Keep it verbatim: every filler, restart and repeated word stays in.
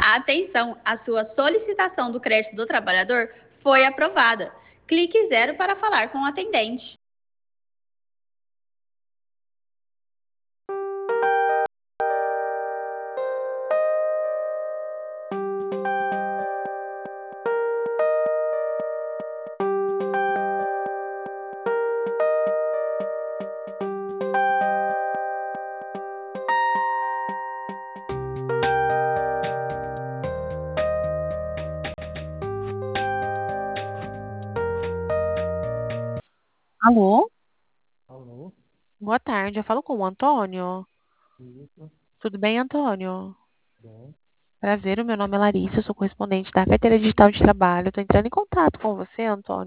Atenção, a sua solicitação do crédito do trabalhador foi aprovada. Clique zero para falar com o atendente. Alô? Alô? Boa tarde, eu falo com o Antônio. Isso, Tudo bem, Antônio? bem. Prazer, o meu nome é Larissa, eu sou correspondente da Carteira Digital de Trabalho. Estou entrando em contato com você, Antônio.